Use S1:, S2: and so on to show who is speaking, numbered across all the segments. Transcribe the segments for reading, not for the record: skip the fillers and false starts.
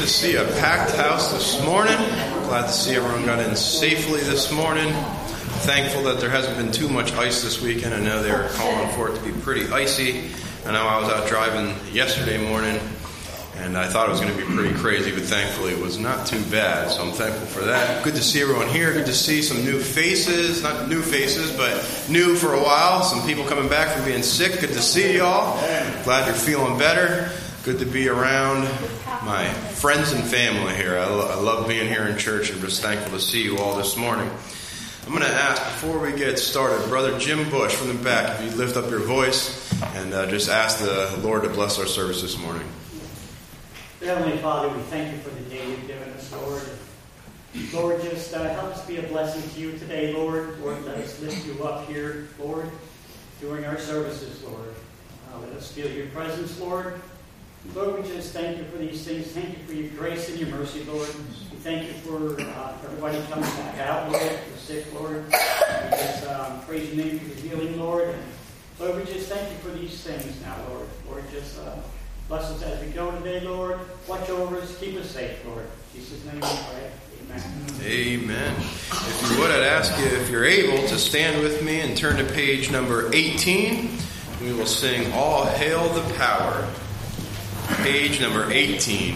S1: see a packed house this morning. Glad to see everyone got in safely this morning. Thankful that there hasn't been too much ice this weekend. I know they were calling for it to be pretty icy. I know I was out driving yesterday morning, and I thought it was going to be pretty crazy, but thankfully it was not too bad, so I'm thankful for that. Good to see everyone here. Good to see some new faces. Not new faces, but new for a while. Some people coming back from being sick. Good to see y'all. Glad you're feeling better. Good to be around my friends and family here. I love being here in church, and just thankful to see you all this morning. I'm going to ask, before we get started, Brother Jim Bush from the back, if you'd lift up your voice and just ask the Lord to bless our service this morning.
S2: Heavenly Father, we thank you for the day you've given us, Lord. Lord, just help us be a blessing to you today, Lord. Lord, let us lift you up here, Lord, during our services, Lord. Let us feel your presence, Lord. Lord, we just thank you for these things. Thank you for your grace and your mercy, Lord. We thank you for everybody coming back out, Lord, the sick, Lord. We just praise your name for the healing, Lord. And Lord, we just thank you for these things now, Lord. Lord, just bless us as we go today, Lord. Watch over us. Keep us safe, Lord. In Jesus' name we pray. Amen.
S1: Amen. If you would, I'd ask you, if you're able, to stand with me and turn to page number 18. We will sing All Hail the Power. Page number 18.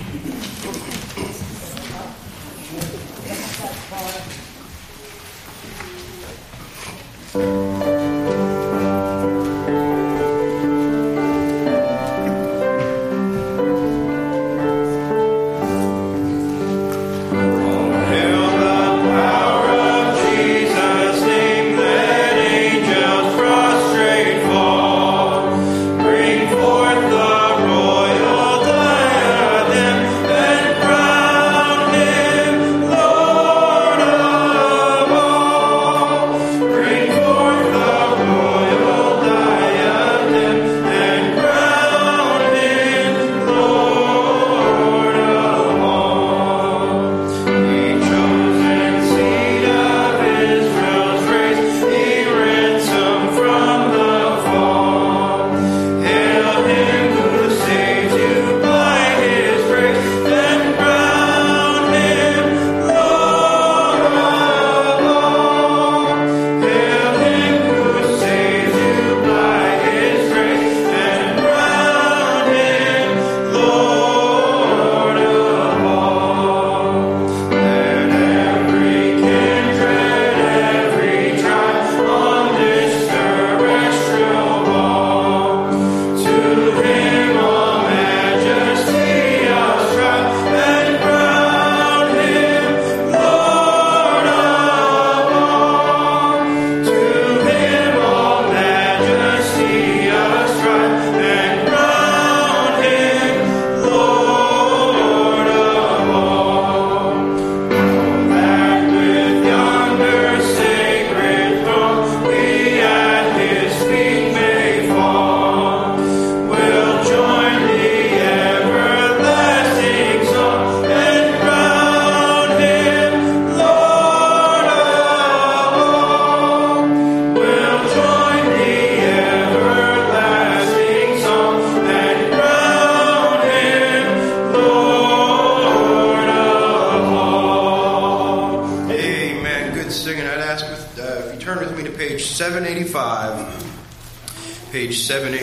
S1: Page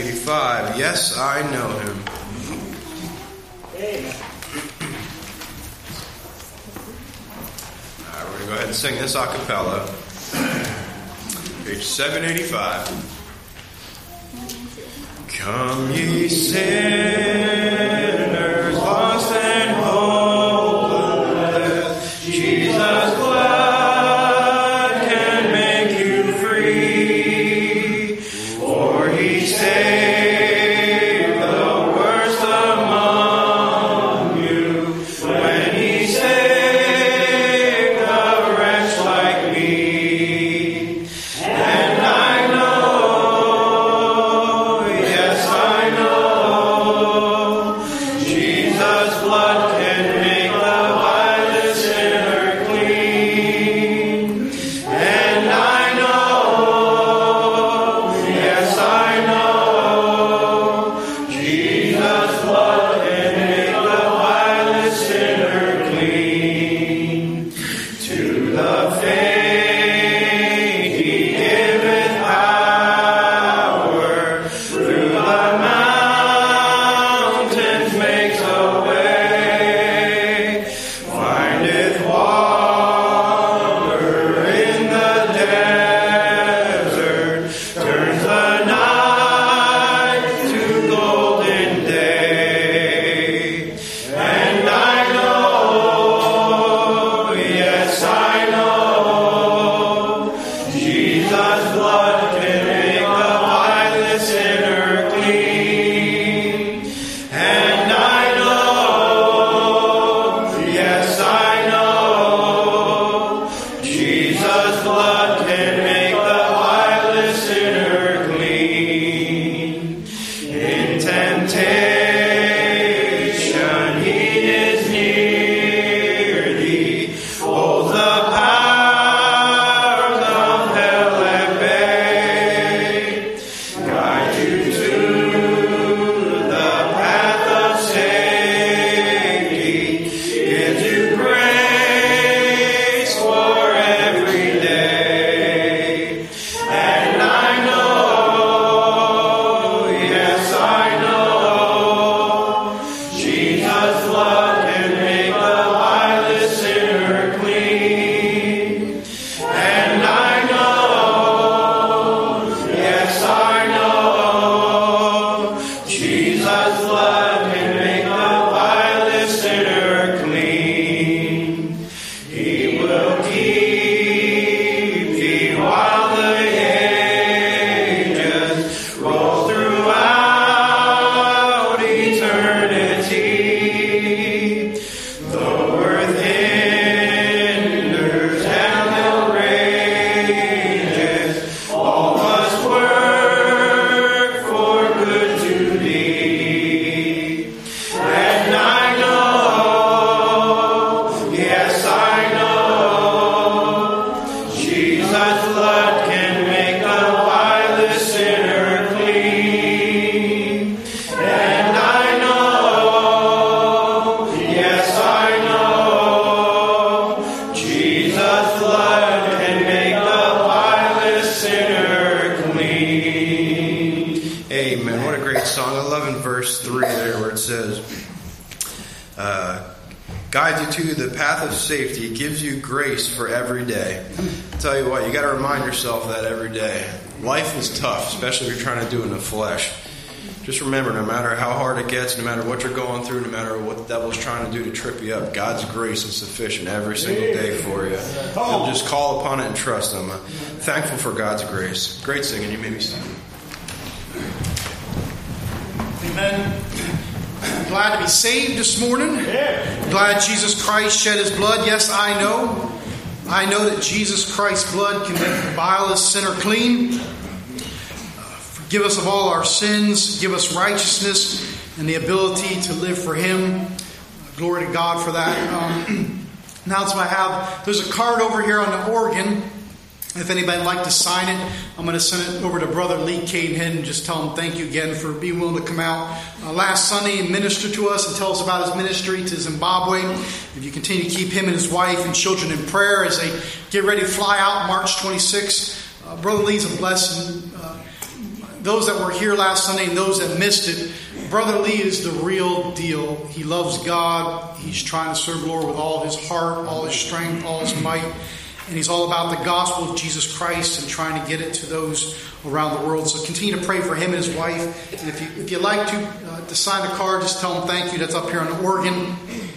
S1: 785. Yes, I know him.
S2: Amen.
S1: All right, we're going to go ahead and sing this a cappella. Page 785. Come ye sinners, lost and hopeless, Jesus glad can make you free, for he saved the worst among you, when he saved a wretch like me. And I know, yes I know, Amen. What a great song. I love in verse 3 there where it says, guides you to the path of safety, gives you grace for every day. I'll tell you what, you got to remind yourself that every day. Life is tough, especially if you're trying to do it in the flesh. Just remember, no matter how hard it gets, no matter what you're going through, no matter what the devil's trying to do to trip you up, God's grace is sufficient every single day for you. You'll just call upon it and trust Him. Thankful for God's grace. Great singing. You made me sing.
S3: Amen. Glad to be saved this morning. Glad Jesus Christ shed His blood. Yes, I know that Jesus Christ's blood can make the vilest sinner clean. Forgive us of all our sins. Give us righteousness and the ability to live for Him. Glory to God for that. Now, so there's a card over here on the organ. If anybody would like to sign it, I'm going to send it over to Brother Lee Cadenhead and just tell him thank you again for being willing to come out last Sunday and minister to us and tell us about his ministry to Zimbabwe. If you continue to keep him and his wife and children in prayer as they get ready to fly out March 26th. Brother Lee's a blessing. Those that were here last Sunday and those that missed it, Brother Lee is the real deal. He loves God. He's trying to serve the Lord with all his heart, all his strength, all his might. And he's all about the gospel of Jesus Christ and trying to get it to those around the world. So continue to pray for him and his wife. And if you'd like to sign the card, just tell them thank you. That's up here on the organ.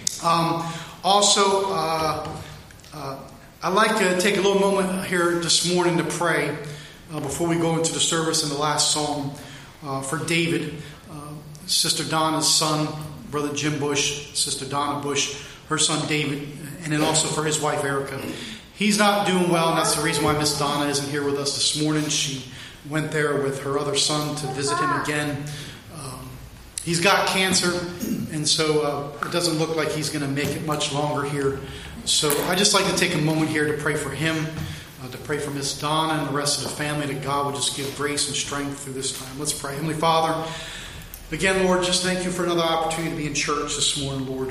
S3: I'd like to take a little moment here this morning to pray before we go into the service in the last song for David, Sister Donna's son, Brother Jim Bush, Sister Donna Bush, her son David, and then also for his wife Erica. He's not doing well, and that's the reason why Miss Donna isn't here with us this morning. She went there with her other son to visit him again. He's got cancer, and so it doesn't look like he's going to make it much longer here. So I'd just like to take a moment here to pray for him, to pray for Miss Donna and the rest of the family, that God would just give grace and strength through this time. Let's pray. Heavenly Father, again, Lord, just thank you for another opportunity to be in church this morning, Lord.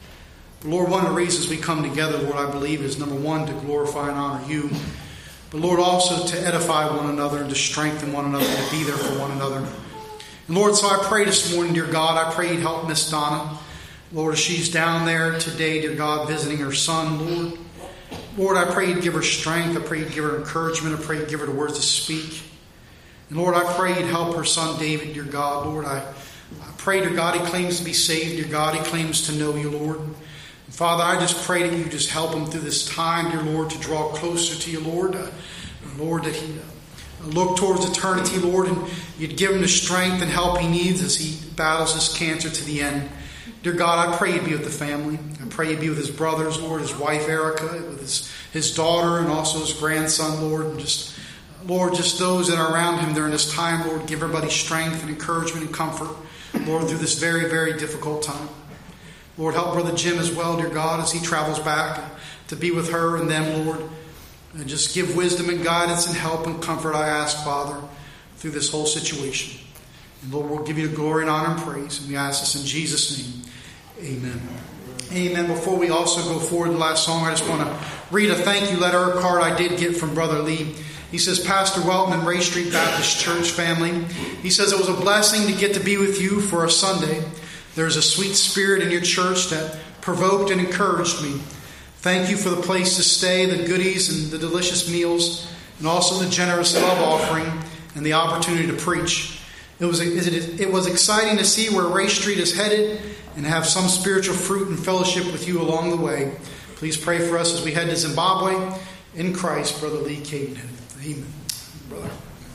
S3: Lord, one of the reasons we come together, Lord, I believe is, number one, to glorify and honor you. But, Lord, also to edify one another and to strengthen one another, to be there for one another. And, Lord, so I pray this morning, dear God, I pray you'd help Miss Donna. Lord, as she's down there today, dear God, visiting her son, Lord. Lord, I pray you'd give her strength. I pray you'd give her encouragement. I pray you'd give her the words to speak. And, Lord, I pray you'd help her son David, dear God. Lord, I pray, dear God, he claims to be saved. Dear God, he claims to know you, Lord. Father, I just pray that you just help him through this time, dear Lord, to draw closer to you, Lord. Lord, that he look towards eternity, Lord, and you'd give him the strength and help he needs as he battles this cancer to the end. Dear God, I pray you'd be with the family. I pray you'd be with his brothers, Lord, his wife Erica, with his daughter, and also his grandson, Lord. And just, Lord, just those that are around him during this time, Lord, give everybody strength and encouragement and comfort, Lord, through this very, very difficult time. Lord, help Brother Jim as well, dear God, as he travels back to be with her and them, Lord. And just give wisdom and guidance and help and comfort, I ask, Father, through this whole situation. And Lord, we'll give you the glory and honor and praise. And we ask this in Jesus' name. Amen. Amen. Before we also go forward to the last song, I just want to read a thank you letter card I did get from Brother Lee. He says, Pastor Weltman, Ray Street Baptist Church family. He says, it was a blessing to get to be with you for a Sunday. There's a sweet spirit in your church that provoked and encouraged me. Thank you for the place to stay, the goodies and the delicious meals, and also the generous love offering and the opportunity to preach. It was exciting to see where Ray Street is headed and have some spiritual fruit and fellowship with you along the way. Please pray for us as we head to Zimbabwe. In Christ, Brother Lee Cadenhead. Amen. Brother.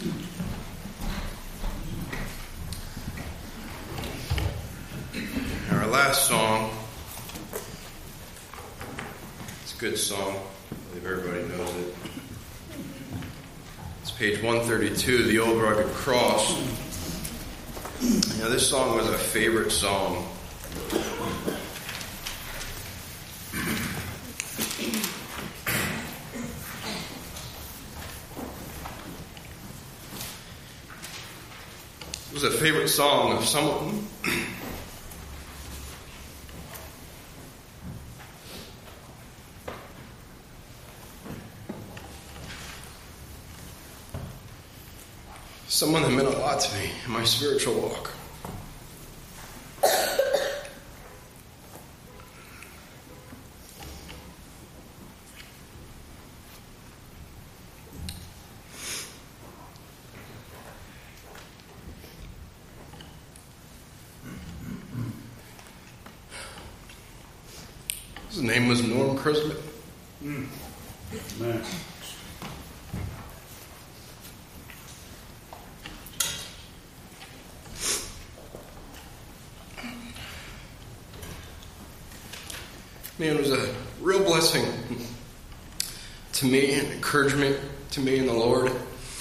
S1: Our last song, it's a good song. I believe everybody knows it. It's page 132, The Old Rugged Cross. This song was a favorite song. It was a favorite song of someone. someone that meant a lot to me in my spiritual walk. His name was Norm Christmas.
S4: Man.
S1: Man, it was a real blessing to me, and encouragement to me in the Lord.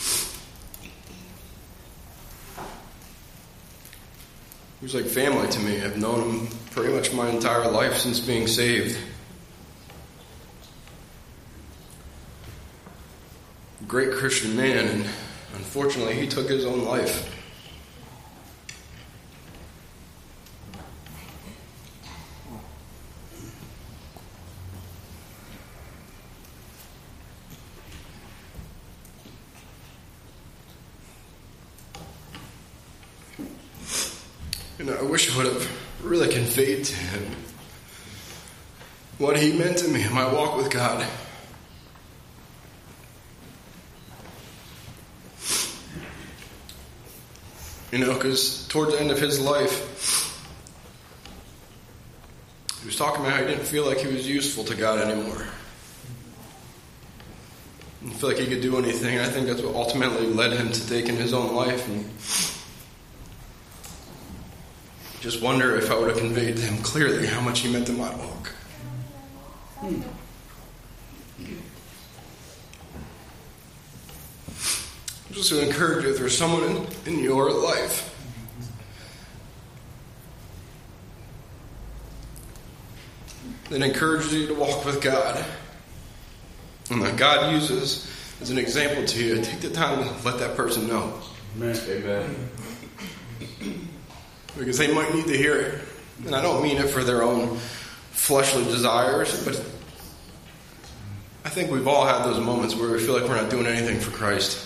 S1: He was like family to me. I've known him pretty much my entire life since being saved. Great Christian man, and unfortunately he took his own life. And I wish I would have really conveyed to him what he meant to me in my walk with God. You know, because towards the end of his life, he was talking about how he didn't feel like he was useful to God anymore. He didn't feel like he could do anything. And I think that's what ultimately led him to taking his own life. And just wonder if I would have conveyed to him clearly how much he meant to my walk. Just to encourage you, if there's someone in your life that encourages you to walk with God, and that God uses as an example to you, take the time to let that person know.
S4: Amen.
S1: Because they might need to hear it. And I don't mean it for their own fleshly desires, but I think we've all had those moments where we feel like we're not doing anything for Christ.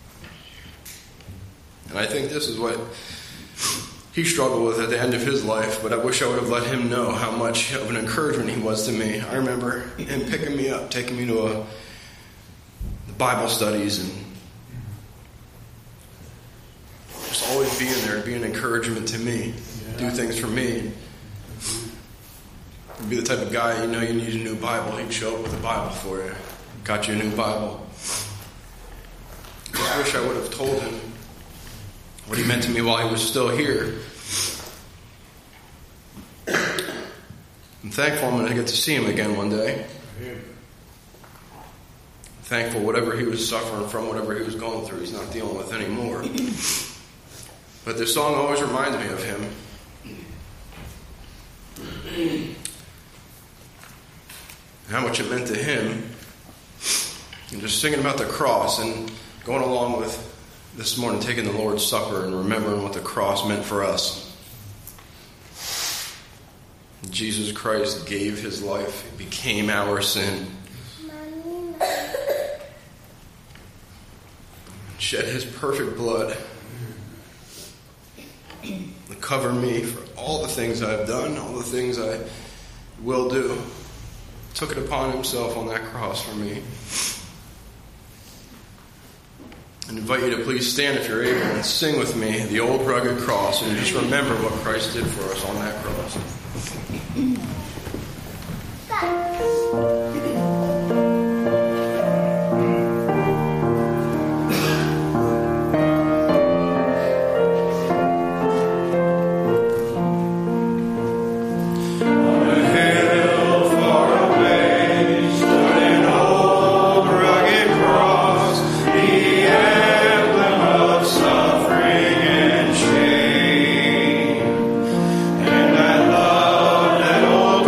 S1: And I think this is what he struggled with at the end of his life, but I wish I would have let him know how much of an encouragement he was to me. I remember him picking me up, taking me to the Bible studies, and just always being there, be an encouragement to me, do things for me. He'd be the type of guy, you know, you need a new Bible, he'd show up with a Bible for you. Got you a new Bible. I wish I would have told him what he meant to me while he was still here. I'm thankful I'm going to get to see him again one day. Thankful whatever he was suffering from, whatever he was going through, he's not dealing with anymore. But this song always reminds me of him. How much it meant to him. And just singing about the cross and going along with this morning, taking the Lord's Supper and remembering what the cross meant for us. Jesus Christ gave his life. It became our sin. Shed his perfect blood to cover me for all the things I've done, all the things I will do. Took it upon himself on that cross for me. I invite you to please stand if you're able and sing with me the old rugged cross and just remember what Christ did for us on that cross.
S5: Old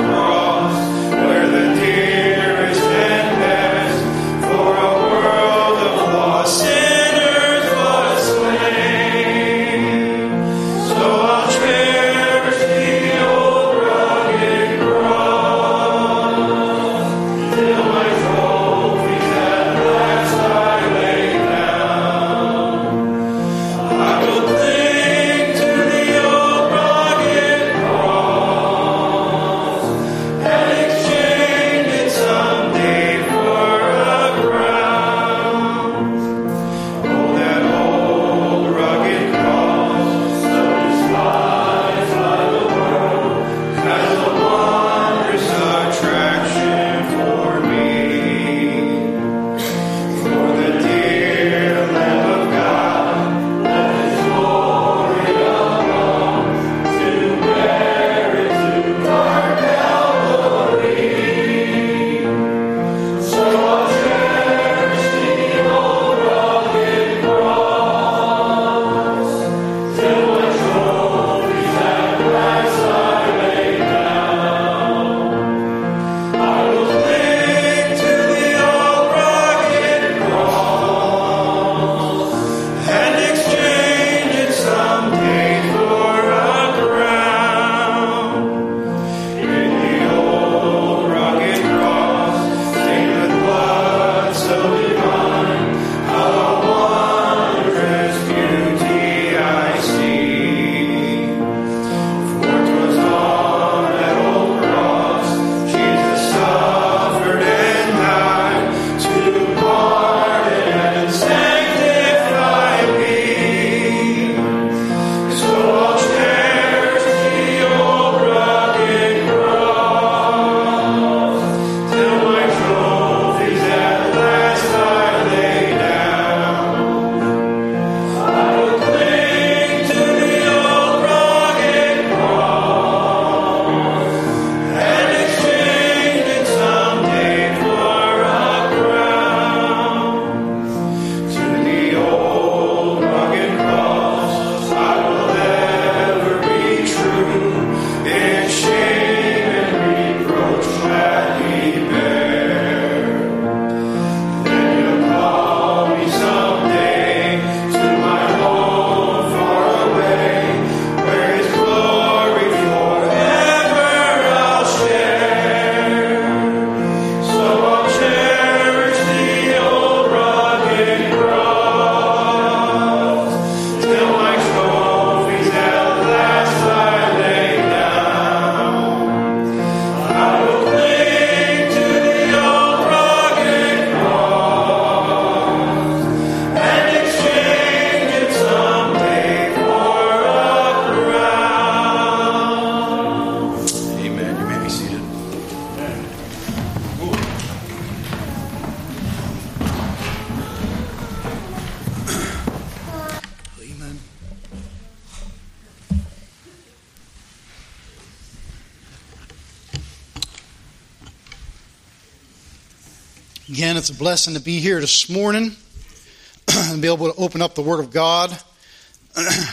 S3: Again, it's a blessing to be here this morning and be able to open up the Word of God. I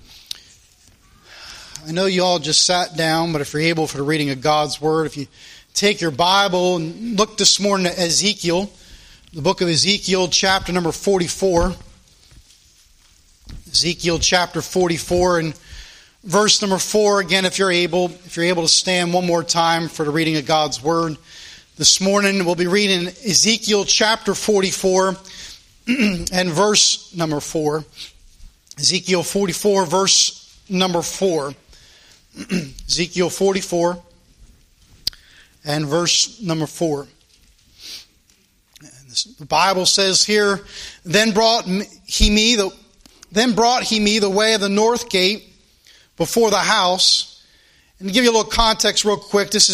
S3: know you all just sat down, but if you're able for the reading of God's Word, if you take your Bible and look this morning at Ezekiel, the book of Ezekiel, chapter number 44. Ezekiel chapter 44 and verse number 4. Again, if you're able to stand one more time for the reading of God's Word. This morning we'll be reading Ezekiel chapter 44 and verse number 4. Ezekiel 44 verse number 4. Ezekiel 44 and verse number 4. The Bible says here, Then brought he me the way of the north gate before the house. And to give you a little context real quick, this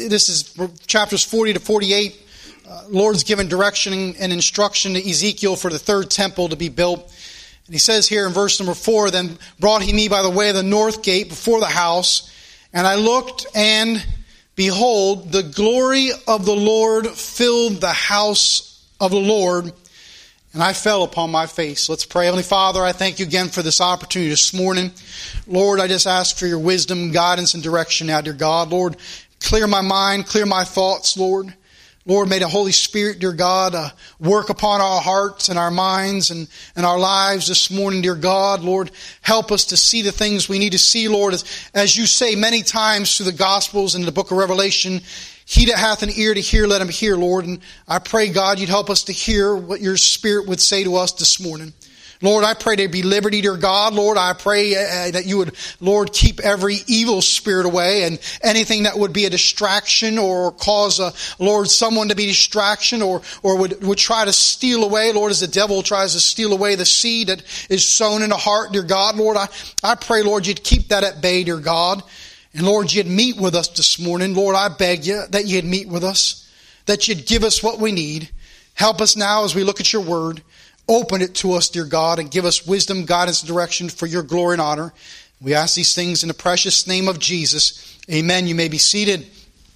S3: is chapters 40 to 48. Lord's given direction and instruction to Ezekiel for the third temple to be built. And he says here in verse number 4, Then brought he me by the way of the north gate before the house. And I looked, and behold, the glory of the Lord filled the house of the Lord. And I fell upon my face. Let's pray. Heavenly Father, I thank you again for this opportunity this morning. Lord, I just ask for your wisdom, guidance, and direction now, dear God. Lord, clear my mind, clear my thoughts, Lord. Lord, may the Holy Spirit, dear God, work upon our hearts and our minds and our lives this morning, dear God. Lord, help us to see the things we need to see, Lord. As you say many times through the Gospels and the book of Revelation, He that hath an ear to hear, let him hear, Lord. And I pray, God, you'd help us to hear what your Spirit would say to us this morning. Lord, I pray there be liberty, dear God. Lord, I pray that you would, Lord, keep every evil spirit away and anything that would be a distraction or cause, Lord, someone to be distraction or would try to steal away, Lord, as the devil tries to steal away the seed that is sown in the heart, dear God. Lord, I pray, Lord, you'd keep that at bay, dear God. And Lord, you'd meet with us this morning. Lord, I beg you that you'd meet with us, that you'd give us what we need. Help us now as we look at your word. Open it to us, dear God, and give us wisdom, guidance, and direction for your glory and honor. We ask these things in the precious name of Jesus. Amen. You may be seated.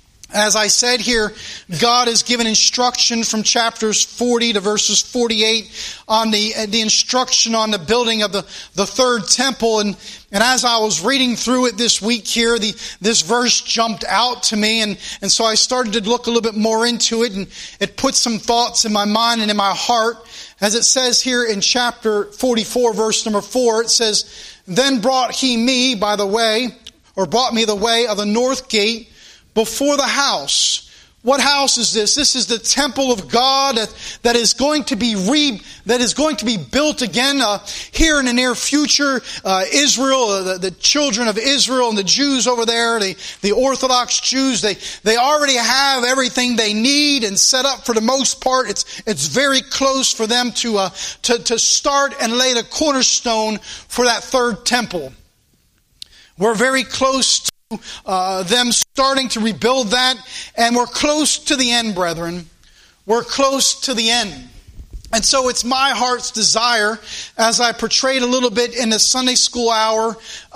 S3: As I said here, God has given instruction from chapters 40 to verses 48 on the instruction on the building of the third temple. And as I was reading through it this week here, this verse jumped out to me. And so I started to look a little bit more into it. And it put some thoughts in my mind and in my heart. As it says here in chapter 44, verse number 4, it says, Then brought he me by the way, or brought me the way of the north gate before the house. What house is this? This is the temple of God that is going to be built again here in the near future. Israel, the children of Israel and the Jews over there, the Orthodox Jews, they already have everything they need and set up for the most part. It's very close for them to start and lay the cornerstone for that third temple. We're very close to them starting to rebuild that, and we're close to the end, brethren. We're close to the end. And so it's my heart's desire, as I portrayed a little bit in the Sunday school hour,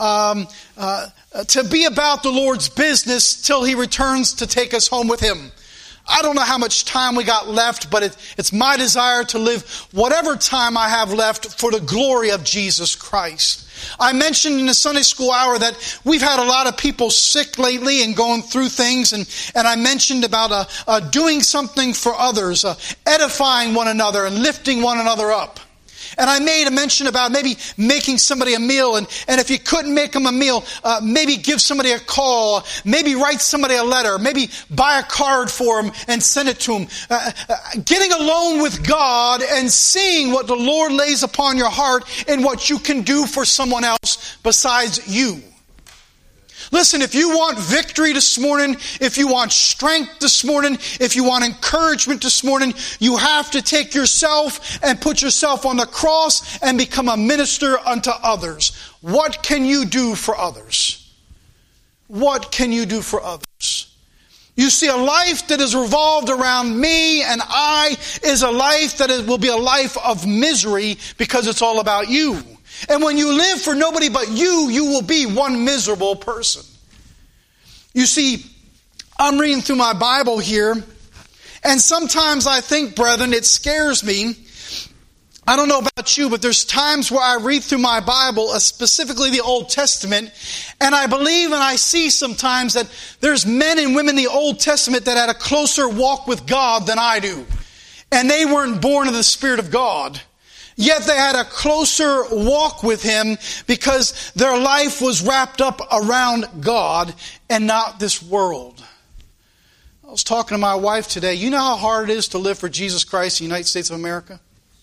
S3: to be about the Lord's business till He returns to take us home with Him. I don't know how much time we got left, but it's my desire to live whatever time I have left for the glory of Jesus Christ. I mentioned in the Sunday school hour that we've had a lot of people sick lately and going through things, and I mentioned about doing something for others, edifying one another and lifting one another up. And I made a mention about maybe making somebody a meal. And if you couldn't make them a meal, maybe give somebody a call. Maybe write somebody a letter. Maybe buy a card for them and send it to them. Getting alone with God and seeing what the Lord lays upon your heart and what you can do for someone else besides you. Listen, if you want victory this morning, if you want strength this morning, if you want encouragement this morning, you have to take yourself and put yourself on the cross and become a minister unto others. What can you do for others? What can you do for others? You see, a life that is revolved around me and I is a life that will be a life of misery because it's all about you. And when you live for nobody but you, you will be one miserable person. You see, I'm reading through my Bible here, And sometimes I think, brethren, it scares me. I don't know about you, but there's times where I read through my Bible, specifically the Old Testament, and I believe and I see sometimes that there's men and women in the Old Testament that had a closer walk with God than I do. And they weren't born of the Spirit of God. Yet they had a closer walk with Him because their life was wrapped up around God and not this world. I was talking to my wife today. You know how hard it is to live for Jesus Christ in the United States of America?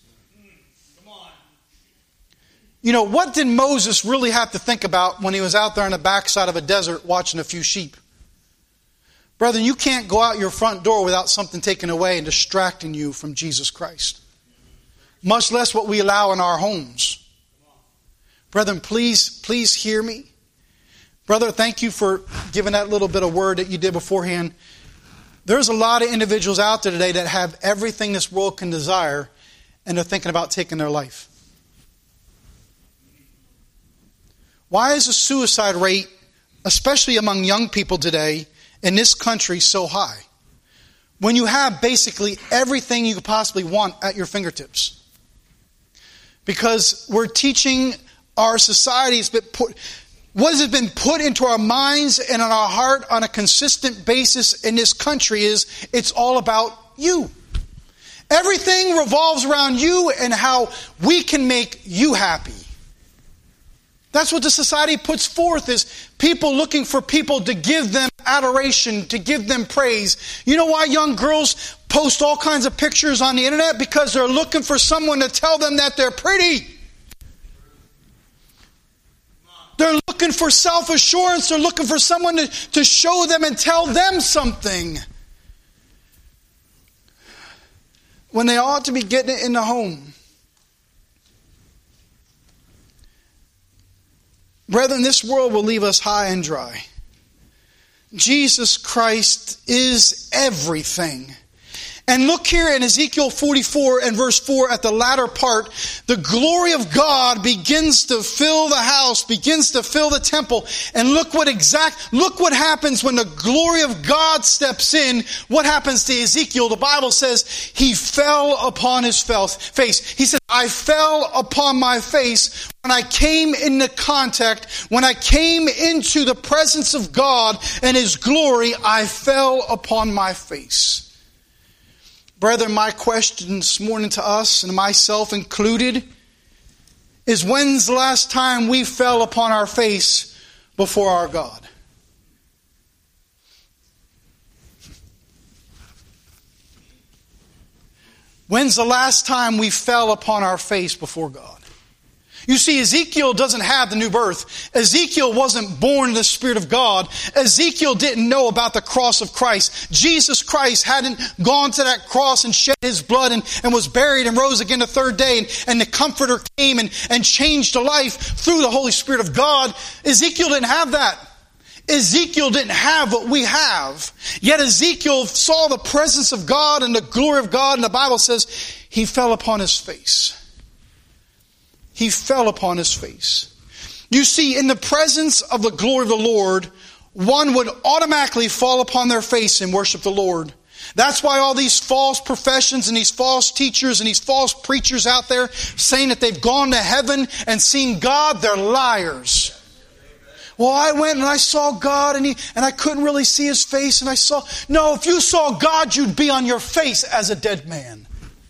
S3: You know, what did Moses really have to think about when he was out there on the backside of a desert watching a few sheep? Brethren, you can't go out your front door without something taken away and distracting you from Jesus Christ. Much less what we allow in our homes. Brethren, please hear me. Brother, thank you for giving that little bit of word that you did beforehand. There's a lot of individuals out there today that have everything this world can desire, and they're thinking about taking their life. Why is the suicide rate, especially among young people today, in this country so high? When you have basically everything you could possibly want at your fingertips. Because we're teaching our societies, what has been put into our minds and in our heart on a consistent basis in this country is it's all about you. Everything revolves around you and how we can make you happy. That's what the society puts forth, is people looking for people to give them adoration, to give them praise. You know why young girls post all kinds of pictures on the internet? Because they're looking for someone to tell them that they're pretty. They're looking for self-assurance. They're looking for someone to show them and tell them something. When they ought to be getting it in the home. Brethren, this world will leave us high and dry. Jesus Christ is everything. And look here in Ezekiel 44 and verse 4 at the latter part, the glory of God begins to fill the house, begins to fill the temple. And look what happens when the glory of God steps in. What happens to Ezekiel? The Bible says he fell upon his face. He said, I fell upon my face when I came into contact, when I came into the presence of God and His glory, I fell upon my face. Brethren, my question this morning to us, and myself included, is when's the last time we fell upon our face before our God? When's the last time we fell upon our face before God? You see, Ezekiel doesn't have the new birth. Ezekiel wasn't born in the Spirit of God. Ezekiel didn't know about the cross of Christ. Jesus Christ hadn't gone to that cross and shed His blood and was buried and rose again the third day. And the Comforter came and changed a life through the Holy Spirit of God. Ezekiel didn't have that. Ezekiel didn't have what we have. Yet Ezekiel saw the presence of God and the glory of God. And the Bible says he fell upon his face. He fell upon his face. You see, in the presence of the glory of the Lord, one would automatically fall upon their face and worship the Lord. That's why all these false professions and these false teachers and these false preachers out there saying that they've gone to heaven and seen God, they're liars. Well, I went and I saw God and I couldn't really see His face and no, if you saw God, you'd be on your face as a dead man.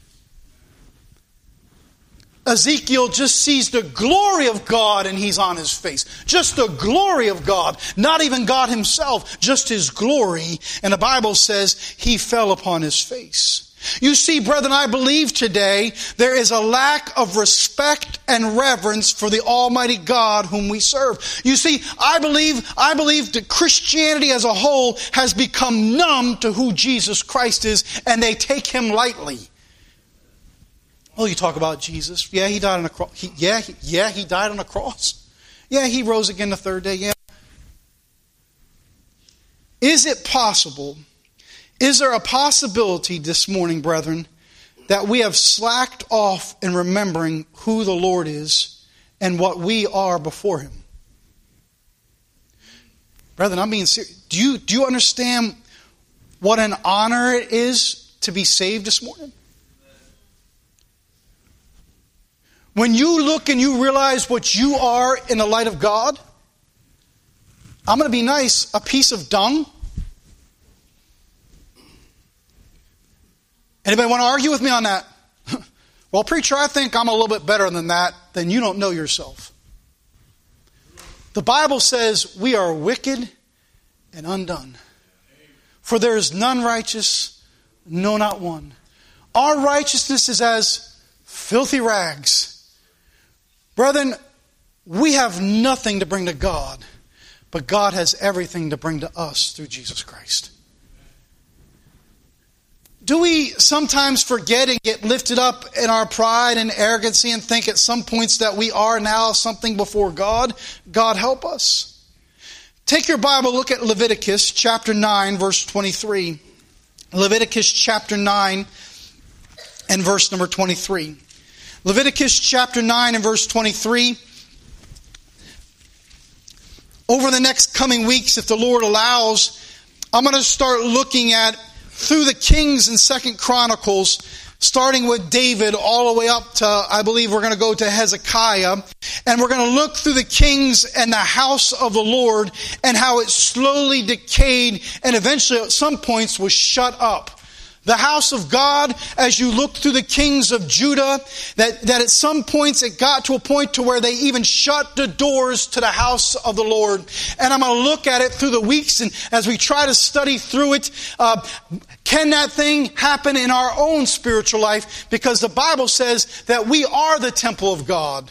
S3: Ezekiel just sees the glory of God and he's on his face. Just the glory of God. Not even God Himself, just His glory. And the Bible says he fell upon his face. You see, brethren, I believe today there is a lack of respect and reverence for the Almighty God whom we serve. You see, I believe that Christianity as a whole has become numb to who Jesus Christ is, and they take Him lightly. Oh, you talk about Jesus. Yeah, He died on a cross. He died on a cross. Yeah, He rose again the third day. Yeah. Is it possible? Is there a possibility this morning, brethren, that we have slacked off in remembering who the Lord is and what we are before Him? Brethren, I'm being serious. Do you understand what an honor it is to be saved this morning? When you look and you realize what you are in the light of God, I'm going to be nice, a piece of dung. Anybody want to argue with me on that? Well, preacher, I think I'm a little bit better than that. Then you don't know yourself. The Bible says we are wicked and undone. For there is none righteous, no, not one. Our righteousness is as filthy rags. Brethren, we have nothing to bring to God, but God has everything to bring to us through Jesus Christ. Do we sometimes forget and get lifted up in our pride and arrogancy and think at some points that we are now something before God? God help us. Take your Bible, look at Leviticus chapter 9, verse 23. Leviticus chapter 9 and verse number 23. Leviticus chapter 9 and verse 23. Over the next coming weeks, if the Lord allows, I'm going to start looking at through the Kings and 2 Chronicles, starting with David all the way up to, I believe we're going to go to Hezekiah. And we're going to look through the kings and the house of the Lord and how it slowly decayed and eventually at some points was shut up. The house of God, as you look through the kings of Judah, that at some points it got to a point to where they even shut the doors to the house of the Lord. And I'm going to look at it through the weeks, and as we try to study through it, can that thing happen in our own spiritual life? Because the Bible says that we are the temple of God.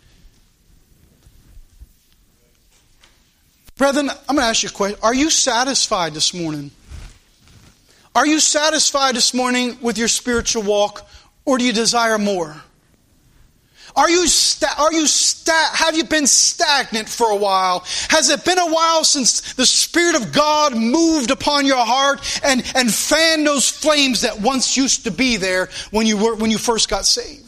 S3: Brethren, I'm going to ask you a question. Are you satisfied this morning? Are you satisfied this morning with your spiritual walk, or do you desire more? Have you been stagnant for a while? Has it been a while since the Spirit of God moved upon your heart and fanned those flames that once used to be there when you first got saved?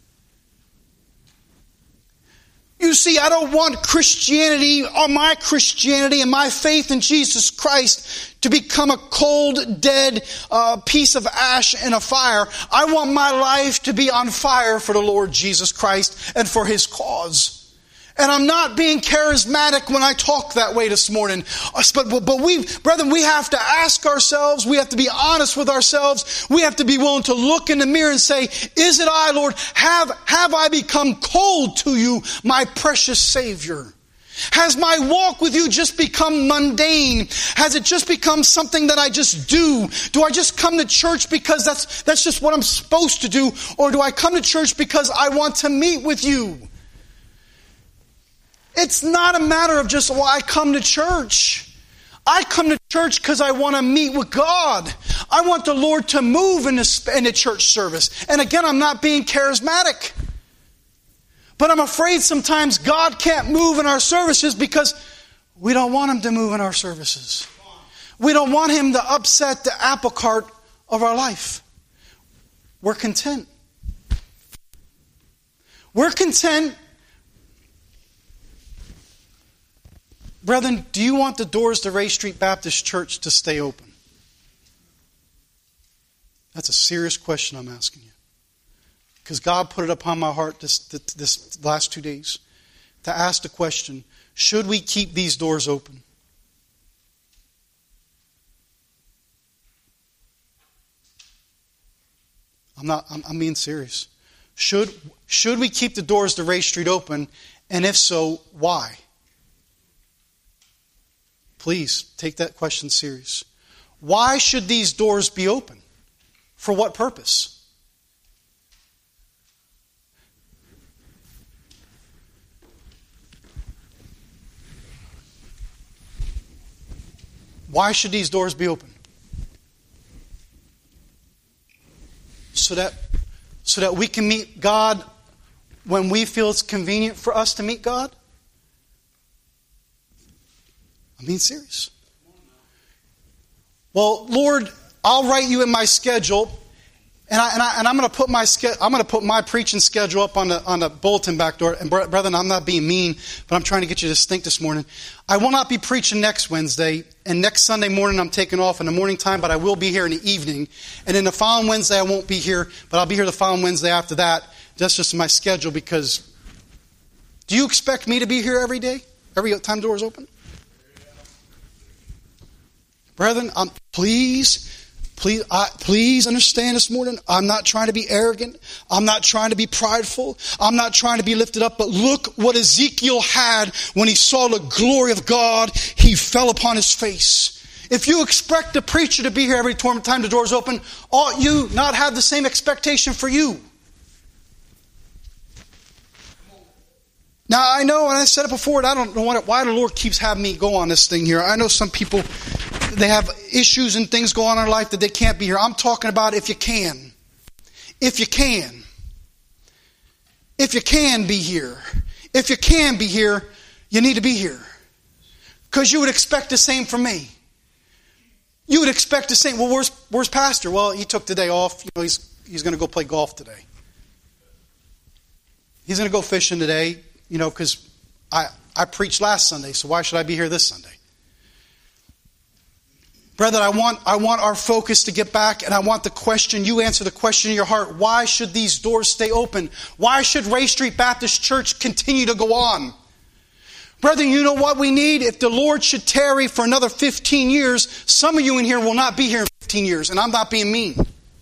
S3: You see, I don't want Christianity, or my Christianity and my faith in Jesus Christ to become a cold, dead piece of ash in a fire. I want my life to be on fire for the Lord Jesus Christ and for His cause. And I'm not being charismatic when I talk that way this morning. But brethren, we have to ask ourselves, we have to be honest with ourselves, we have to be willing to look in the mirror and say, is it I, Lord? Have I become cold to you, my precious Savior? Has my walk with you just become mundane? Has it just become something that I just do? Do I just come to church because that's just what I'm supposed to do? Or do I come to church because I want to meet with you? It's not a matter of just, I come to church. I come to church because I want to meet with God. I want the Lord to move in the church service. And again, I'm not being charismatic. But I'm afraid sometimes God can't move in our services because we don't want Him to move in our services. We don't want Him to upset the apple cart of our life. We're content. We're content. Brethren, do you want the doors to Ray Street Baptist Church to stay open? That's a serious question I'm asking you. Because God put it upon my heart this last 2 days to ask the question, should we keep these doors open? I'm being serious. Should we keep the doors to Ray Street open? And if so, why? Please take that question serious. Why should these doors be open? For what purpose? Why should these doors be open? So that we can meet God when we feel it's convenient for us to meet God? I'm being serious. Well, Lord, I'll write you in my schedule, And I'm going to put my preaching schedule up on the bulletin back door. And brethren, I'm not being mean, but I'm trying to get you to think this morning. I will not be preaching next Wednesday, and next Sunday morning I'm taking off in the morning time, but I will be here in the evening. And then the following Wednesday I won't be here, but I'll be here the following Wednesday after that. That's just my schedule, because do you expect me to be here every day? Every time the door is open? Brethren, please understand this morning, I'm not trying to be arrogant. I'm not trying to be prideful. I'm not trying to be lifted up. But look what Ezekiel had when he saw the glory of God. He fell upon his face. If you expect the preacher to be here every time the door's open, ought you not have the same expectation for you? Now, I know, and I said it before, and I don't know why the Lord keeps having me go on this thing here. I know some people, they have issues and things go on in their life that they can't be here. I'm talking about if you can. If you can. If you can be here. If you can be here, you need to be here. Because you would expect the same from me. You would expect the same. Well, where's Pastor? Well, he took the day off. He's going to go play golf today. He's going to go fishing today. Because I preached last Sunday, so why should I be here this Sunday? Brethren, I want our focus to get back, and I want the question, you answer the question in your heart, why should these doors stay open? Why should Ray Street Baptist Church continue to go on? Brethren, you know what we need? If the Lord should tarry for another 15 years, some of you in here will not be here in 15 years, and I'm not being mean.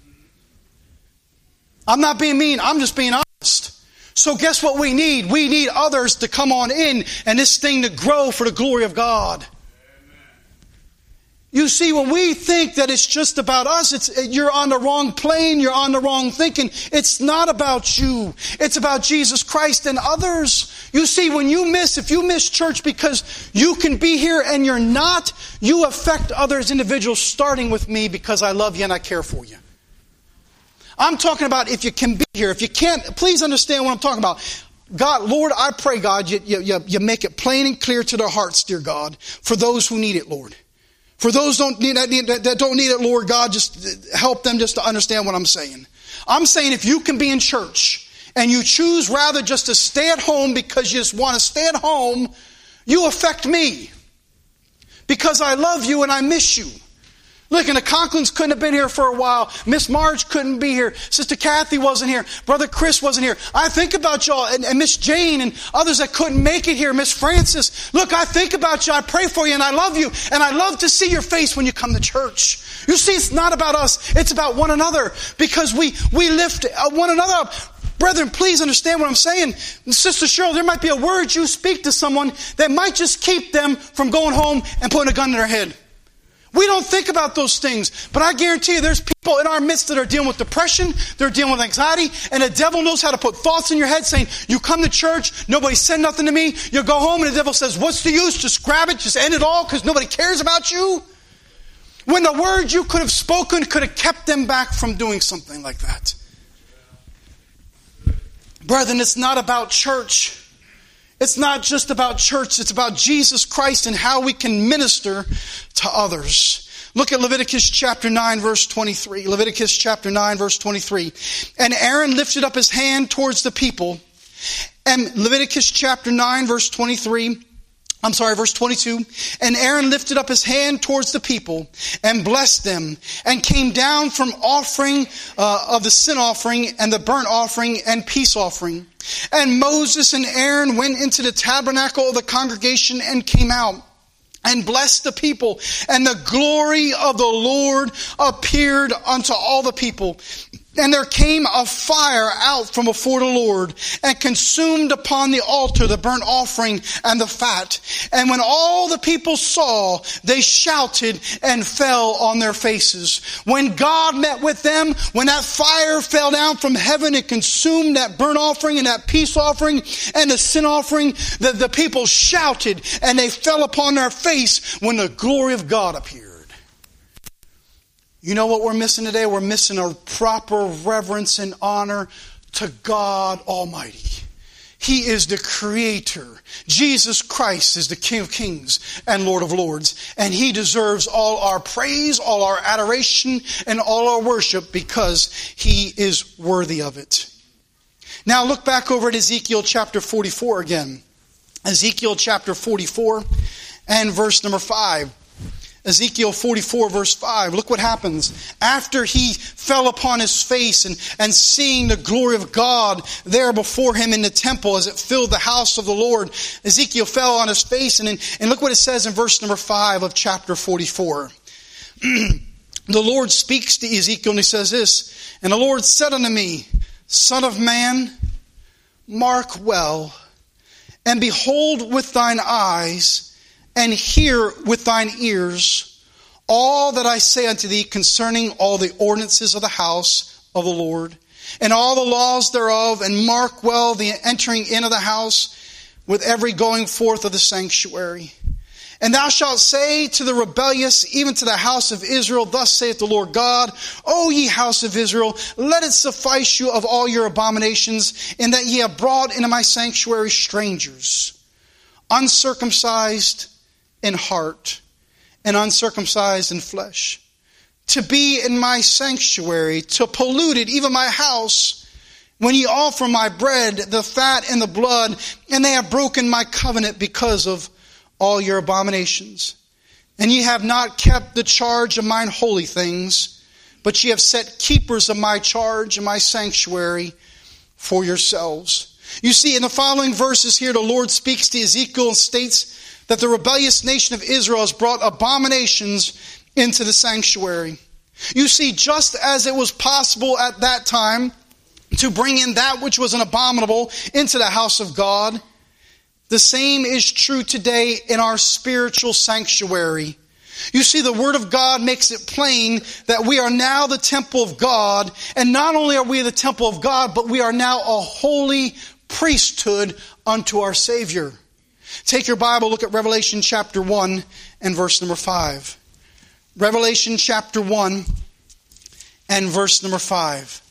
S3: I'm not being mean, I'm just being honest. So guess what we need? We need others to come on in and this thing to grow for the glory of God. Amen. You see, when we think that it's just about us, you're on the wrong plane, you're on the wrong thinking. It's not about you. It's about Jesus Christ and others. You see, if you miss church because you can be here and you're not, you affect others, individuals, starting with me, because I love you and I care for you. I'm talking about if you can be here. If you can't, please understand what I'm talking about. God, Lord, I pray, God, you make it plain and clear to their hearts, dear God, for those who need it, Lord. For those that don't need it, Lord God, just help them just to understand what I'm saying. I'm saying if you can be in church and you choose rather just to stay at home because you just want to stay at home, you affect me. Because I love you and I miss you. Look, and the Conklins couldn't have been here for a while. Miss Marge couldn't be here. Sister Kathy wasn't here. Brother Chris wasn't here. I think about y'all, and Miss Jane and others that couldn't make it here. Miss Francis. Look, I think about you. I pray for you, and I love you. And I love to see your face when you come to church. You see, it's not about us. It's about one another. Because we lift one another up. Brethren, please understand what I'm saying. Sister Cheryl, there might be a word you speak to someone that might just keep them from going home and putting a gun to their head. We don't think about those things, but I guarantee you there's people in our midst that are dealing with depression, they're dealing with anxiety, and the devil knows how to put thoughts in your head saying, you come to church, nobody said nothing to me, you go home and the devil says, what's the use? Just grab it, just end it all because nobody cares about you. When the word you could have spoken could have kept them back from doing something like that. Brethren, it's not about church. It's not just about church. It's about Jesus Christ and how we can minister to others. Look at Leviticus chapter 9, verse 23. Leviticus chapter 9, verse 23. And Aaron lifted up his hand towards the people. And Leviticus chapter 9, verse 23. Verse 22. And Aaron lifted up his hand towards the people and blessed them and came down from offering of the sin offering and the burnt offering and peace offering. And Moses and Aaron went into the tabernacle of the congregation and came out and blessed the people. And the glory of the Lord appeared unto all the people. And there came a fire out from before the Lord and consumed upon the altar the burnt offering and the fat. And when all the people saw, they shouted and fell on their faces. When God met with them, when that fire fell down from heaven and consumed that burnt offering and that peace offering and the sin offering, the people shouted and they fell upon their face when the glory of God appeared. You know what we're missing today? We're missing a proper reverence and honor to God Almighty. He is the Creator. Jesus Christ is the King of Kings and Lord of Lords. And He deserves all our praise, all our adoration, and all our worship because He is worthy of it. Now look back over at Ezekiel chapter 44 again. Ezekiel chapter 44 and verse number 5. Ezekiel 44 verse 5. Look what happens. After he fell upon his face and seeing the glory of God there before him in the temple as it filled the house of the Lord, Ezekiel fell on his face and look what it says in verse number 5 of chapter 44. The Lord speaks to Ezekiel and he says this, "And the Lord said unto me, Son of man, mark well, and behold with thine eyes, and hear with thine ears all that I say unto thee concerning all the ordinances of the house of the Lord, and all the laws thereof, and mark well the entering in of the house with every going forth of the sanctuary. And thou shalt say to the rebellious, even to the house of Israel, Thus saith the Lord God, O ye house of Israel, let it suffice you of all your abominations, in that ye have brought into my sanctuary strangers, uncircumcised in heart and uncircumcised in flesh, to be in my sanctuary, to pollute it, even my house, when ye offer my bread, the fat and the blood, and they have broken my covenant because of all your abominations. And ye have not kept the charge of mine holy things, but ye have set keepers of my charge and my sanctuary for yourselves." You see, in the following verses here, the Lord speaks to Ezekiel and states that the rebellious nation of Israel has brought abominations into the sanctuary. You see, just as it was possible at that time to bring in that which was an abominable into the house of God, the same is true today in our spiritual sanctuary. You see, the Word of God makes it plain that we are now the temple of God, and not only are we the temple of God, but we are now a holy priesthood unto our Savior. Take your Bible, look at Revelation chapter 1 and verse number 5. Revelation chapter 1 and verse number 5.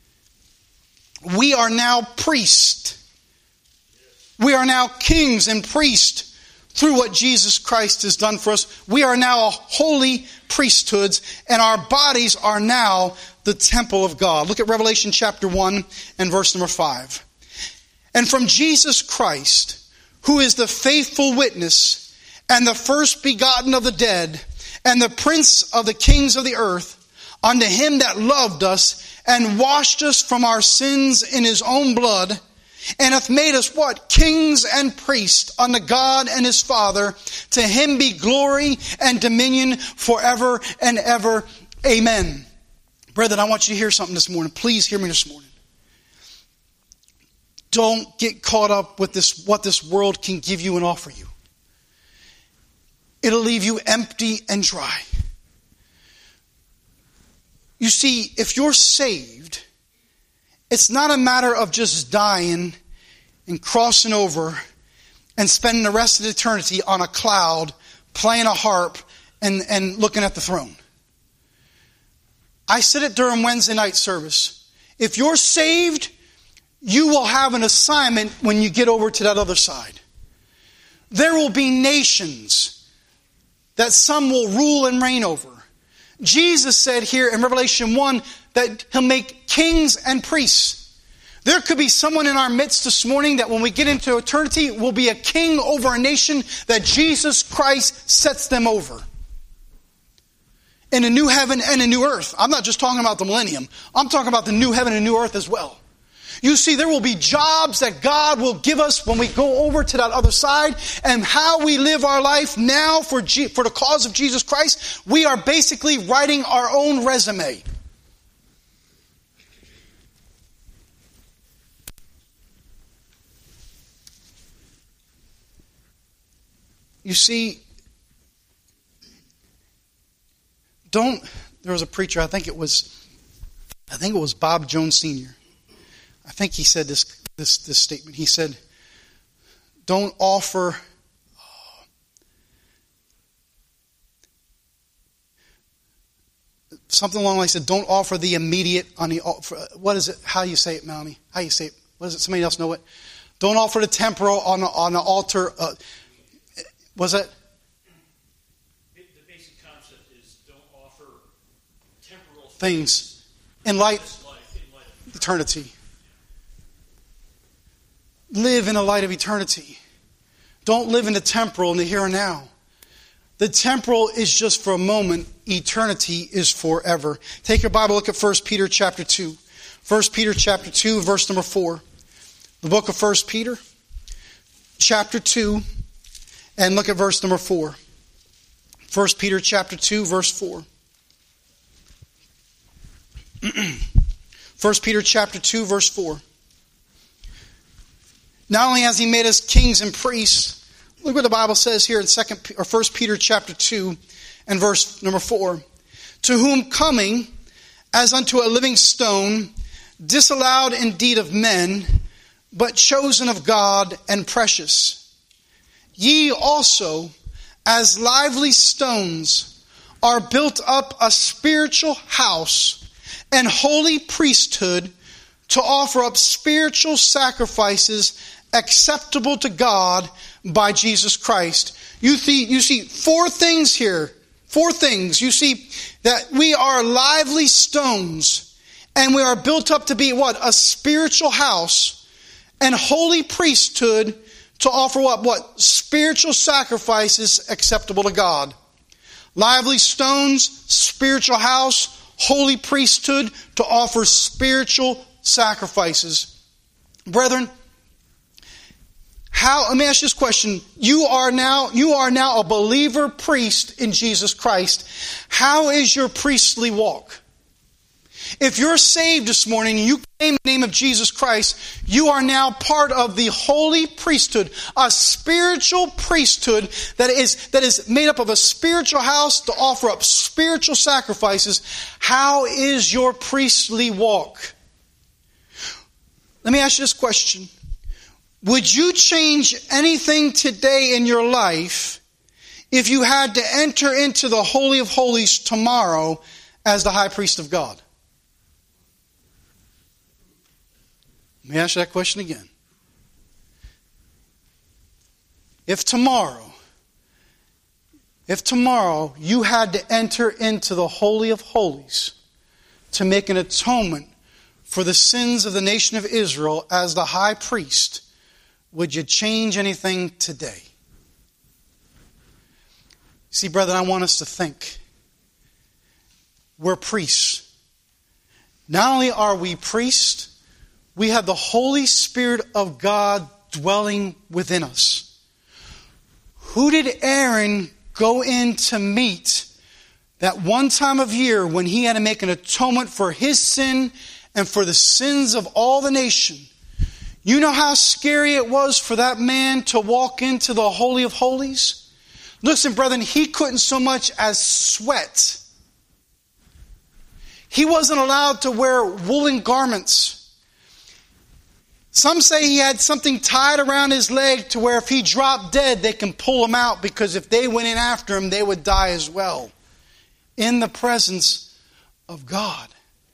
S3: We are now priests. We are now kings and priests through what Jesus Christ has done for us. We are now a holy priesthoods, and our bodies are now the temple of God. Look at Revelation chapter 1 and verse number 5. And from Jesus Christ, who is the faithful witness and the first begotten of the dead and the prince of the kings of the earth, unto him that loved us and washed us from our sins in his own blood, and hath made us what? Kings and priests unto God and his Father. To him be glory and dominion forever and ever. Amen. Brethren, I want you to hear something this morning. Please hear me this morning. Don't get caught up with this, what this world can give you and offer you. It'll leave you empty and dry. You see, if you're saved, it's not a matter of just dying and crossing over and spending the rest of eternity on a cloud, playing a harp, and looking at the throne. I said it during Wednesday night service. If you're saved, you will have an assignment when you get over to that other side. There will be nations that some will rule and reign over. Jesus said here in Revelation 1 that he'll make kings and priests. There could be someone in our midst this morning that when we get into eternity will be a king over a nation that Jesus Christ sets them over. In a new heaven and a new earth. I'm not just talking about the millennium. I'm talking about the new heaven and new earth as well. You see, there will be jobs that God will give us when we go over to that other side, and how we live our life now for the cause of Jesus Christ, we are basically writing our own resume. You see, there was a preacher, I think it was Bob Jones Sr. I think he said this statement. He said, don't offer something along the lines of, don't offer the immediate on the, what is it? How you say it, Melanie? How you say it? What is it? Somebody else know it? Don't offer the temporal on the altar. Was it?
S5: The basic concept is don't offer temporal
S3: Things in light
S5: in
S3: eternity. Live in the light of eternity. Don't live in the temporal, in the here and now. The temporal is just for a moment. Eternity is forever. Take your Bible, look at 1 Peter chapter 2. 1 Peter chapter 2, verse number 4. The book of 1 Peter chapter 2, and look at verse number 4. 1 Peter chapter 2, verse 4. 1 Peter chapter 2, verse 4. Not only has he made us kings and priests, look what the Bible says here in 1 Peter chapter 2 and verse number 4. To whom coming as unto a living stone, disallowed indeed of men, but chosen of God and precious. Ye also, as lively stones, are built up a spiritual house and holy priesthood to offer up spiritual sacrifices acceptable to God by Jesus Christ. You see 4 things here. 4 things. You see that we are lively stones and we are built up to be what? A spiritual house and holy priesthood to offer what? What? Spiritual sacrifices acceptable to God. Lively stones, spiritual house, holy priesthood to offer spiritual sacrifices. Brethren, let me ask you this question. You are now a believer priest in Jesus Christ. How is your priestly walk? If you're saved this morning and you claim the name of Jesus Christ, you are now part of the holy priesthood, a spiritual priesthood that is made up of a spiritual house to offer up spiritual sacrifices. How is your priestly walk? Let me ask you this question. Would you change anything today in your life if you had to enter into the Holy of Holies tomorrow as the high priest of God? Let me ask you that question again. If tomorrow you had to enter into the Holy of Holies to make an atonement for the sins of the nation of Israel as the high priest, would you change anything today? See, brethren, I want us to think. We're priests. Not only are we priests, we have the Holy Spirit of God dwelling within us. Who did Aaron go in to meet that one time of year when he had to make an atonement for his sin and for the sins of all the nation? You know how scary it was for that man to walk into the Holy of Holies? Listen, brethren, he couldn't so much as sweat. He wasn't allowed to wear woolen garments. Some say he had something tied around his leg to where if he dropped dead, they can pull him out, because if they went in after him, they would die as well. In the presence of God.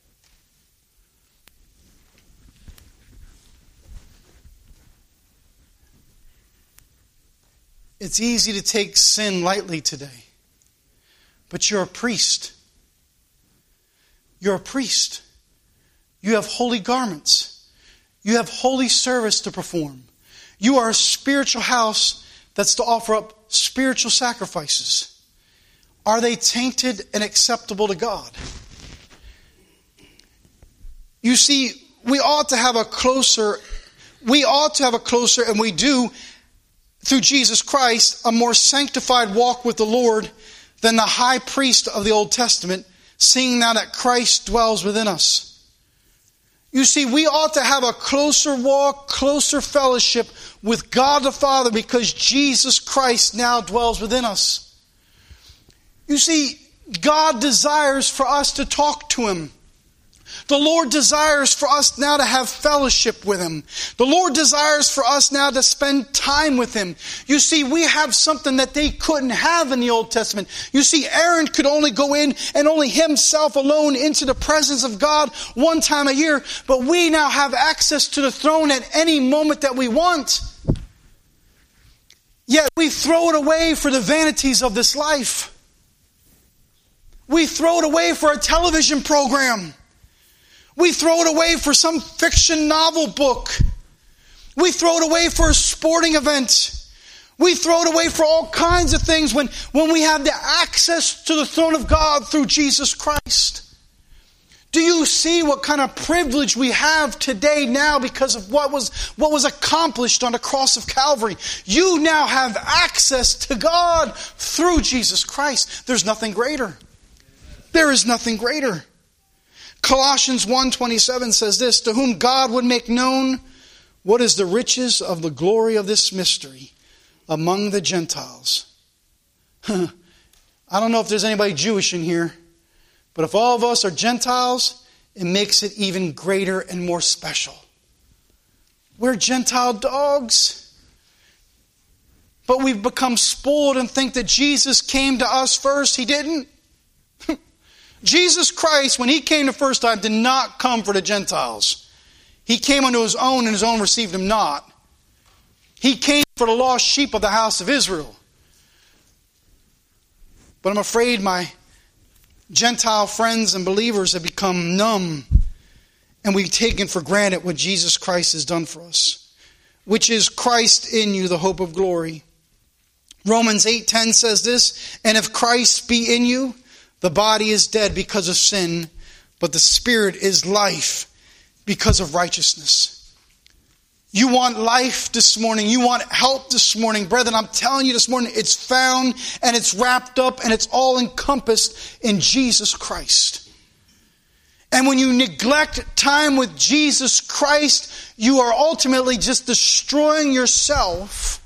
S3: It's easy to take sin lightly today. But you're a priest. You're a priest. You have holy garments. You have holy service to perform. You are a spiritual house that's to offer up spiritual sacrifices. Are they tainted and acceptable to God? You see, we ought to have a closer, and we do, through Jesus Christ, a more sanctified walk with the Lord than the high priest of the Old Testament, seeing now that Christ dwells within us. You see, we ought to have a closer walk, closer fellowship with God the Father because Jesus Christ now dwells within us. You see, God desires for us to talk to Him. The Lord desires for us now to have fellowship with Him. The Lord desires for us now to spend time with Him. You see, we have something that they couldn't have in the Old Testament. You see, Aaron could only go in and only himself alone into the presence of God one time a year. But we now have access to the throne at any moment that we want. Yet we throw it away for the vanities of this life. We throw it away for a television program. We throw it away for some fiction novel book. We throw it away for a sporting event. We throw it away for all kinds of things when we have the access to the throne of God through Jesus Christ. Do you see what kind of privilege we have today now because of what was accomplished on the cross of Calvary? You now have access to God through Jesus Christ. There's nothing greater. There is nothing greater. Colossians 1:27 says this, to whom God would make known what is the riches of the glory of this mystery among the Gentiles. I don't know if there's anybody Jewish in here, but if all of us are Gentiles, it makes it even greater and more special. We're Gentile dogs. But we've become spoiled and think that Jesus came to us first. He didn't. Jesus Christ, when He came the first time, did not come for the Gentiles. He came unto His own, and His own received Him not. He came for the lost sheep of the house of Israel. But I'm afraid my Gentile friends and believers have become numb, and we've taken for granted what Jesus Christ has done for us, which is Christ in you, the hope of glory. Romans 8:10 says this, and if Christ be in you, the body is dead because of sin, but the spirit is life because of righteousness. You want life this morning. You want help this morning. Brethren, I'm telling you this morning, it's found and it's wrapped up and it's all encompassed in Jesus Christ. And when you neglect time with Jesus Christ, you are ultimately just destroying yourself.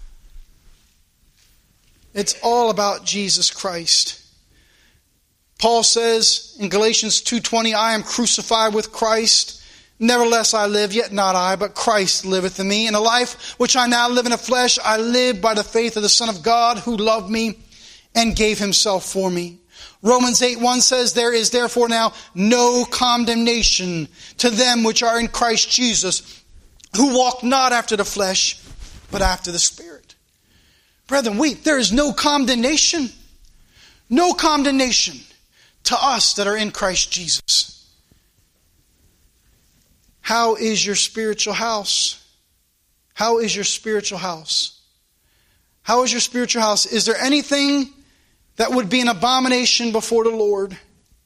S3: It's all about Jesus Christ. Paul says in Galatians 2:20, I am crucified with Christ. Nevertheless I live, yet not I, but Christ liveth in me. And the life which I now live in the flesh, I live by the faith of the Son of God, who loved me and gave Himself for me. Romans 8:1 says, there is therefore now no condemnation to them which are in Christ Jesus, who walk not after the flesh, but after the Spirit. Brethren, there is no condemnation. No condemnation to us that are in Christ Jesus. How is your spiritual house? How is your spiritual house? How is your spiritual house? Is there anything that would be an abomination before the Lord?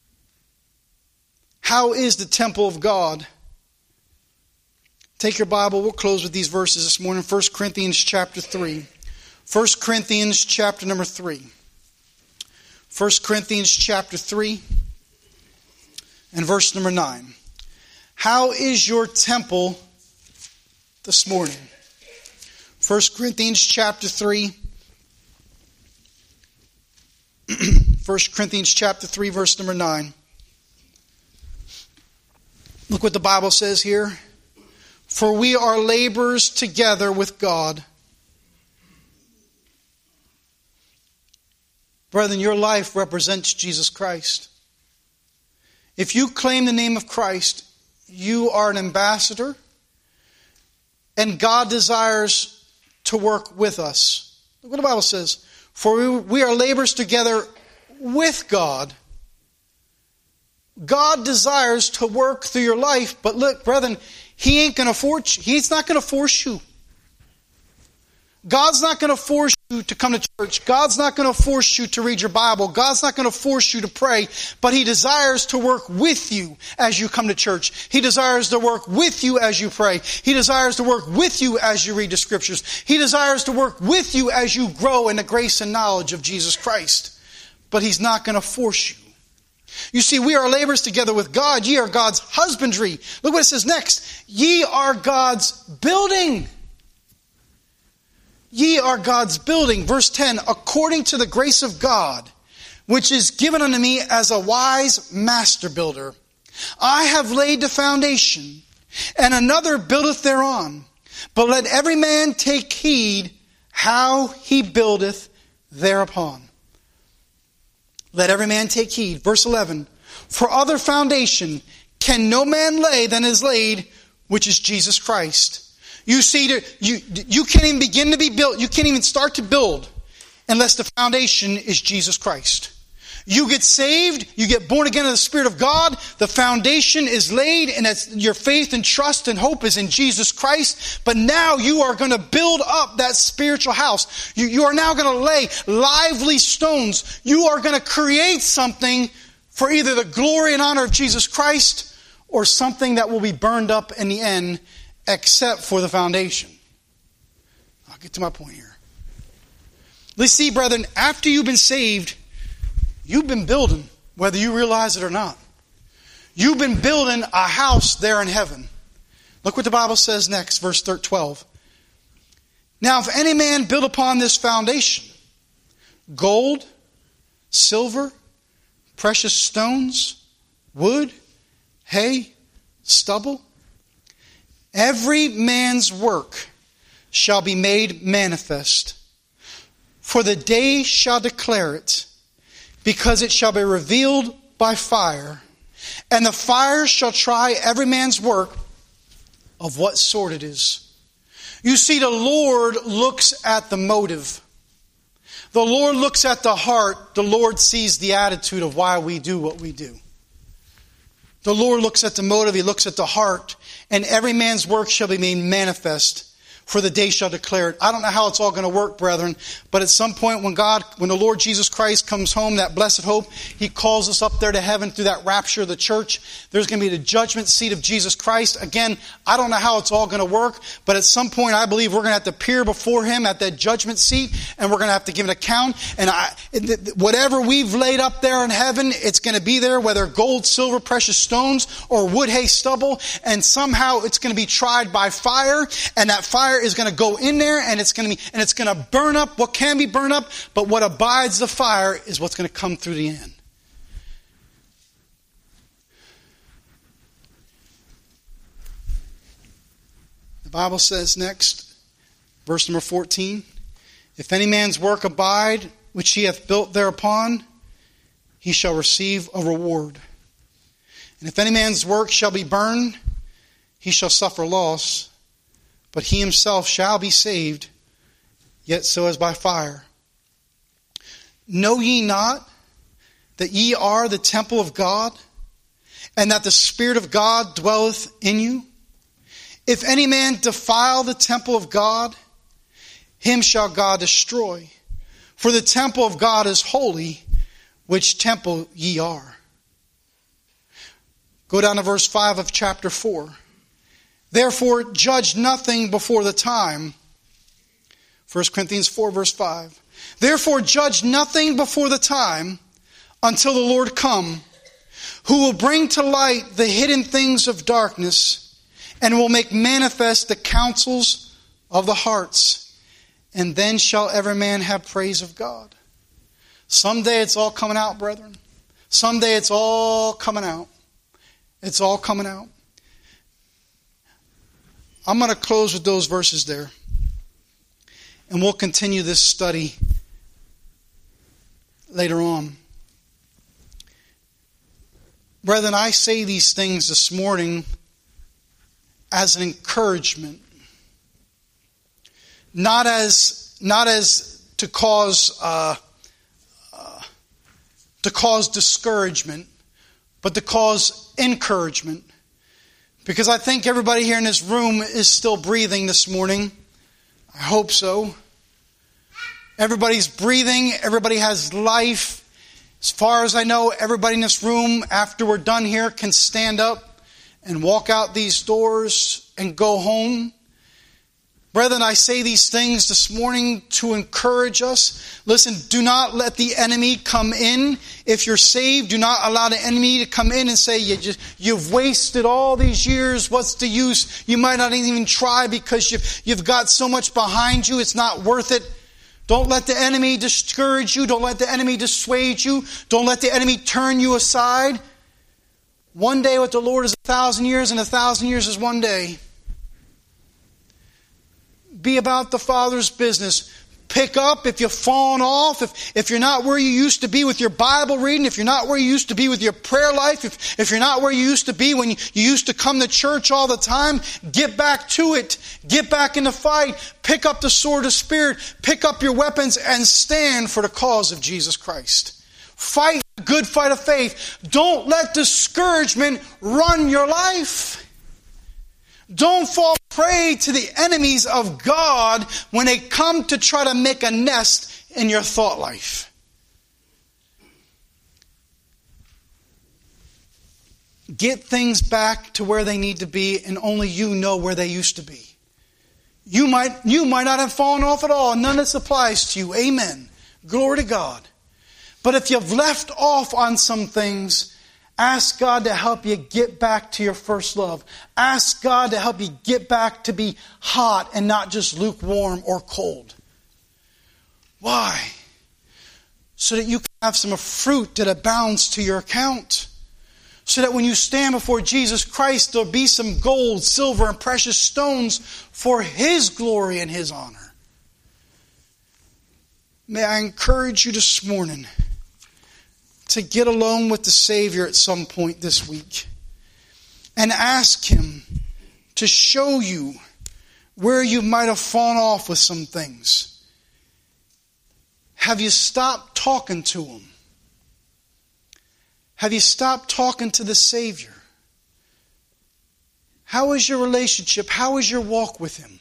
S3: How is the temple of God? Take your Bible. We'll close with these verses this morning. 1 Corinthians chapter 3. 1 Corinthians chapter number 3. 1 Corinthians chapter 3 and verse number 9. How is your temple this morning? 1 Corinthians chapter 3. 1 Corinthians chapter 3 verse number 9. Look what the Bible says here. For we are laborers together with God. Brethren, your life represents Jesus Christ. If you claim the name of Christ, you are an ambassador, and God desires to work with us. Look what the Bible says. For we are laborers together with God. God desires to work through your life, but look, brethren, He ain't going to force you. He's not going to force you. God's not going to force you to come to church. God's not going to force you to read your Bible. God's not going to force you to pray. But He desires to work with you as you come to church. He desires to work with you as you pray. He desires to work with you as you read the Scriptures. He desires to work with you as you grow in the grace and knowledge of Jesus Christ. But He's not going to force you. You see, we are laborers together with God. Ye are God's husbandry. Look what it says next. Ye are God's building. Ye are God's building. Verse 10, according to the grace of God, which is given unto me as a wise master builder.
S6: I have laid the foundation, and another buildeth thereon. But let every man take heed how he buildeth thereupon. Let every man take heed. Verse 11. For other foundation can no man lay than is laid, which is Jesus Christ. You see, you can't even begin to be built. You can't even start to build unless the foundation is Jesus Christ. You get saved, you get born again in the Spirit of God, the foundation is laid, and that's your faith and trust and hope is in Jesus Christ. But now you are going to build up that spiritual house. You are now going to lay lively stones. You are going to create something for either the glory and honor of Jesus Christ or something that will be burned up in the end, except for the foundation. I'll get to my point here. Let's see, brethren, after you've been saved, you've been building, whether you realize it or not. You've been building a house there in heaven. Look what the Bible says next, verse 12. Now, if any man build upon this foundation, gold, silver, precious stones, wood, hay, stubble, every man's work shall be made manifest. For the day shall declare it, because it shall be revealed by fire. And the fire shall try every man's work of what sort it is. You see, the Lord looks at the motive. The Lord looks at the heart. The Lord sees the attitude of why we do what we do. The Lord looks at the motive. He looks at the heart. And every man's work shall be made manifest, for the day shall declare it. I don't know how it's all going to work, brethren, but at some point when the Lord Jesus Christ comes home, that blessed hope, He calls us up there to heaven through that rapture of the church. There's going to be the judgment seat of Jesus Christ. Again, I don't know how it's all going to work, but at some point I believe we're going to have to appear before Him at that judgment seat, and we're going to have to give an account. And whatever we've laid up there in heaven, it's going to be there, whether gold, silver, precious stones, or wood, hay, stubble, and somehow it's going to be tried by fire, and that fire is going to go in there, and it's going to burn up what can be burned up, but what abides the fire is what's going to come through the end. The Bible says next, verse number 14, if any man's work abide, which he hath built thereupon, he shall receive a reward. And if any man's work shall be burned, he shall suffer loss, but he himself shall be saved, yet so as by fire. Know ye not that ye are the temple of God, and that the Spirit of God dwelleth in you? If any man defile the temple of God, him shall God destroy. For the temple of God is holy, which temple ye are. Go down to verse 5 of chapter 4. Therefore, judge nothing before the time. 1 Corinthians 4, verse 5. Therefore, judge nothing before the time until the Lord come, who will bring to light the hidden things of darkness and will make manifest the counsels of the hearts. And then shall every man have praise of God. Someday it's all coming out, brethren. Someday it's all coming out. It's all coming out. I'm going to close with those verses there. And we'll continue this study later on. Brethren, I say these things this morning as an encouragement. Not as to cause discouragement, but to cause encouragement. Because I think everybody here in this room is still breathing this morning. I hope so. Everybody's breathing. Everybody has life. As far as I know, everybody in this room, after we're done here, can stand up and walk out these doors and go home. Brethren, I say these things this morning to encourage us. Listen, do not let the enemy come in. If you're saved, do not allow the enemy to come in and say, you've wasted all these years. What's the use? You might not even try because you've got so much behind you. It's not worth it. Don't let the enemy discourage you. Don't let the enemy dissuade you. Don't let the enemy turn you aside. One day with the Lord is 1,000 years, and 1,000 years is one day. Be about the Father's business. Pick up if you've fallen off, if you're not where you used to be with your Bible reading, if you're not where you used to be with your prayer life, if you're not where you used to be when you used to come to church all the time, get back to it. Get back in the fight. Pick up the sword of Spirit. Pick up your weapons and stand for the cause of Jesus Christ. Fight the good fight of faith. Don't let discouragement run your life. Don't fall prey to the enemies of God when they come to try to make a nest in your thought life. Get things back to where they need to be, and only you know where they used to be. You might not have fallen off at all. None of this applies to you. Amen. Glory to God. But if you've left off on some things, ask God to help you get back to your first love. Ask God to help you get back to be hot and not just lukewarm or cold. Why? So that you can have some fruit that abounds to your account. So that when you stand before Jesus Christ, there'll be some gold, silver, and precious stones for His glory and His honor. May I encourage you this morning to get alone with the Savior at some point this week and ask Him to show you where you might have fallen off with some things. Have you stopped talking to Him? Have you stopped talking to the Savior? How is your relationship? How is your walk with Him?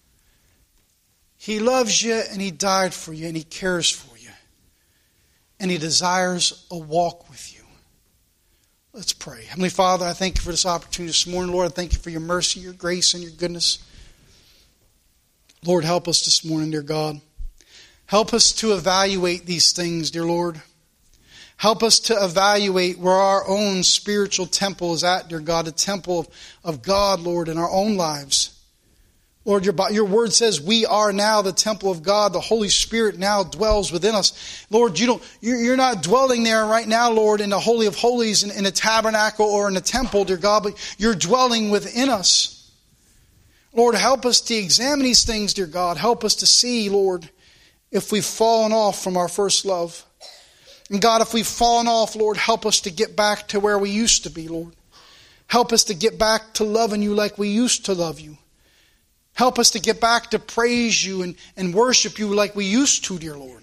S6: He loves you and He died for you and He cares for you. And He desires a walk with you. Let's pray. Heavenly Father, I thank You for this opportunity this morning. Lord, I thank You for Your mercy, Your grace, and Your goodness. Lord, help us this morning, dear God. Help us to evaluate these things, dear Lord. Help us to evaluate where our own spiritual temple is at, dear God, the temple of God, Lord, in our own lives. Lord, your word says we are now the temple of God. The Holy Spirit now dwells within us. Lord, you're not dwelling there right now, Lord, in the Holy of Holies, in a tabernacle or in a temple, dear God, but You're dwelling within us. Lord, help us to examine these things, dear God. Help us to see, Lord, if we've fallen off from our first love. And God, if we've fallen off, Lord, help us to get back to where we used to be, Lord. Help us to get back to loving You like we used to love You. Help us to get back to praise You and worship You like we used to, dear Lord.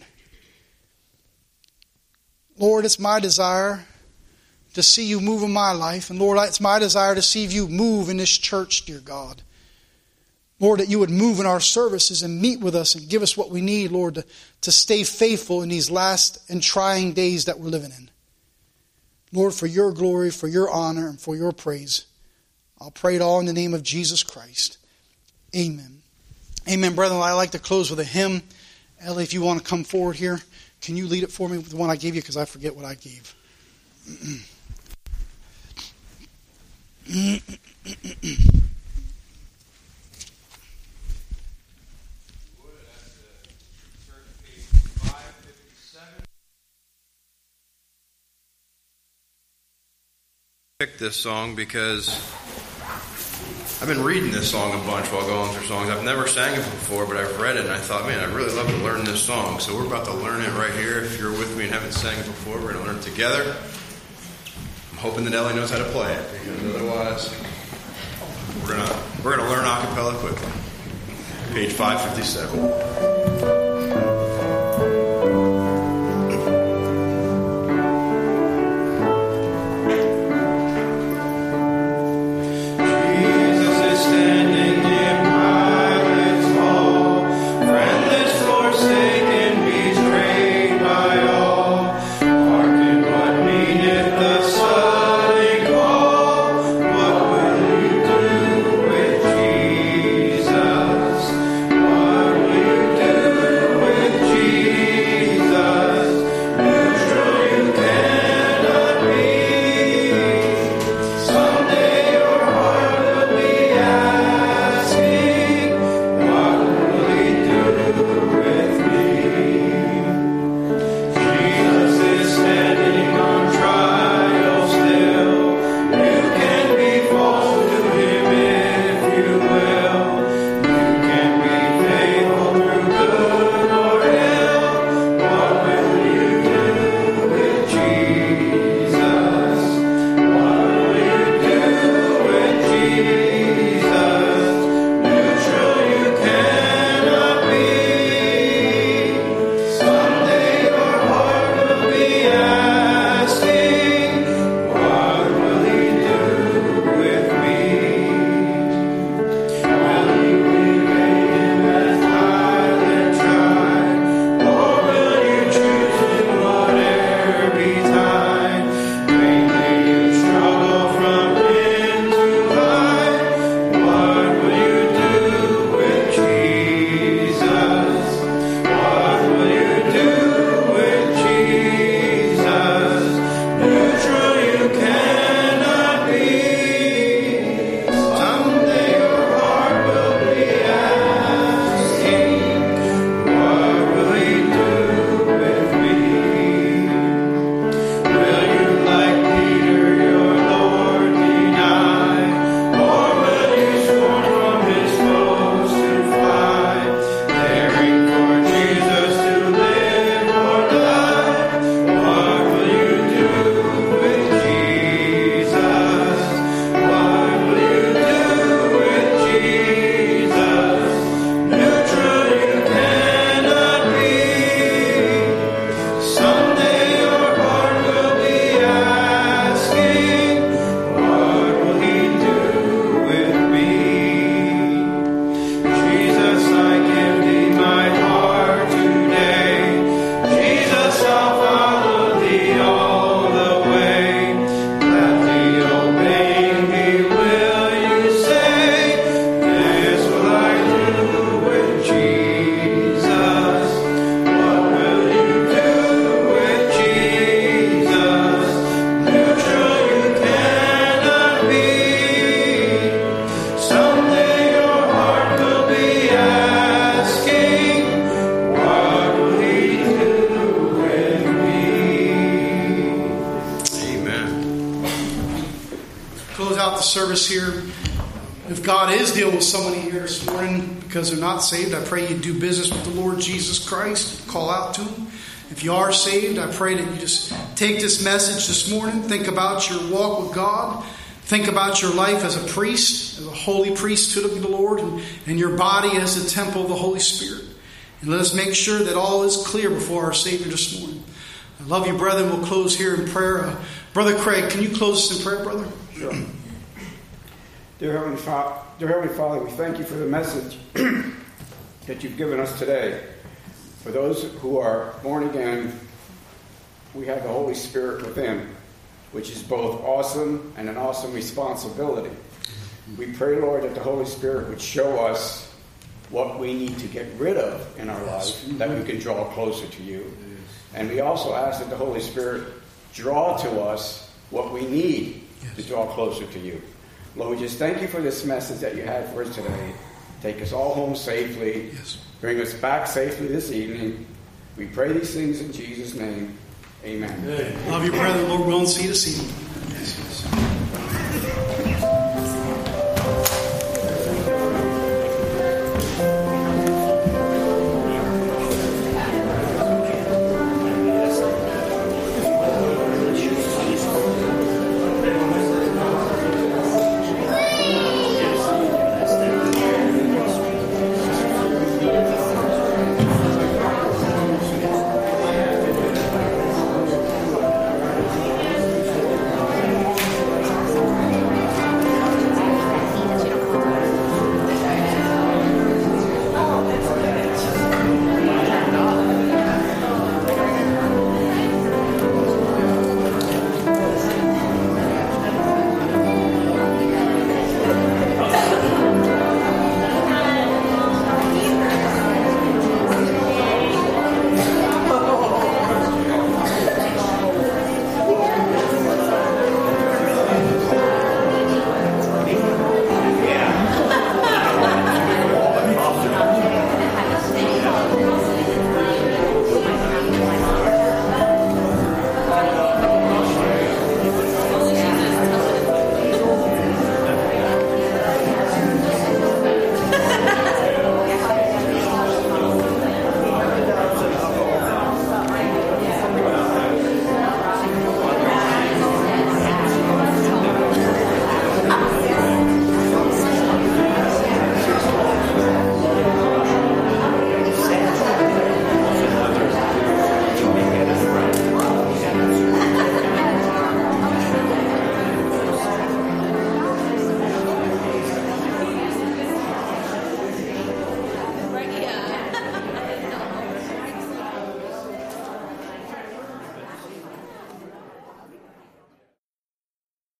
S6: Lord, it's my desire to see You move in my life. And Lord, it's my desire to see You move in this church, dear God. Lord, that You would move in our services and meet with us and give us what we need, Lord, to stay faithful in these last and trying days that we're living in. Lord, for Your glory, for Your honor, and for Your praise, I'll pray it all in the name of Jesus Christ. Amen. Amen, brethren. I'd like to close with a hymn. Ellie, if you want to come forward here, can you lead it for me with the one I gave you? Because I forget what I gave.
S1: Picked this song because I've been reading this song a bunch while going through songs. I've never sang it before, but I've read it and I thought, man, I'd really love to learn this song. So we're about to learn it right here. If you're with me and haven't sang it before, we're going to learn it together. I'm hoping that Ellie knows how to play it, because otherwise we're gonna learn a cappella quickly. Page 557.
S7: Jesus, what will you do?
S3: service here. If God is dealing with somebody here this morning because they're not saved, I pray you do business with the Lord Jesus Christ. Call out to Him. If you are saved, I pray that you just take this message this morning. Think about your walk with God. Think about your life as a priest, as a holy priesthood of the Lord, and your body as a temple of the Holy Spirit. And let us make sure that all is clear before our Savior this morning. I love you, brethren. We'll close here in prayer. Brother Craig, can you close us in prayer, brother?
S7: Sure. Dear Heavenly Father, we thank you for the message that you've given us today. For those who are born again, we have the Holy Spirit within, which is both awesome and an awesome responsibility. We pray, Lord, that the Holy Spirit would show us what we need to get rid of in our life, that we can draw closer to you. And we also ask that the Holy Spirit draw to us what we need to draw closer to you. Lord, we just thank you for this message that you had for us today. Take us all home safely.
S3: Yes.
S7: Bring us back safely this evening. We pray these things in Jesus' name. Amen.
S3: Love you, brethren. Lord willing, see you this evening.